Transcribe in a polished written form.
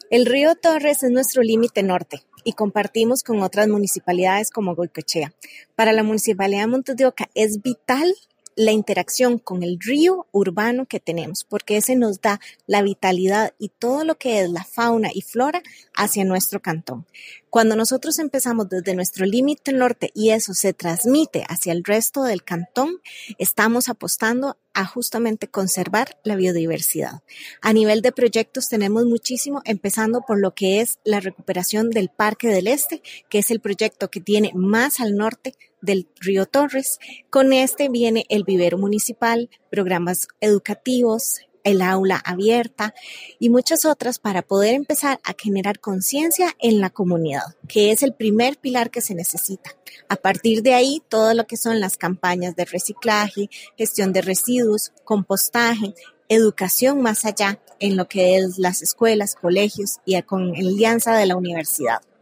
El río Torres es nuestro límite norte y compartimos con otras municipalidades como Goicoechea. Para la Municipalidad de Montes de Oca es vital la interacción con el río urbano que tenemos, porque ese nos da la vitalidad y todo lo que es la fauna y flora hacia nuestro cantón. Cuando nosotros empezamos desde nuestro límite norte y eso se transmite hacia el resto del cantón, estamos apostando a justamente conservar la biodiversidad. A nivel de proyectos tenemos muchísimo, empezando por lo que es la recuperación del Parque del Este, que es el proyecto que tiene más al norte del río Torres. Con este viene el vivero municipal, programas educativos, el aula abierta y muchas otras para poder empezar a generar conciencia en la comunidad, que es el primer pilar que se necesita. A partir de ahí, todo lo que son las campañas de reciclaje, gestión de residuos, compostaje, educación más allá en lo que es las escuelas, colegios y con alianza de la universidad.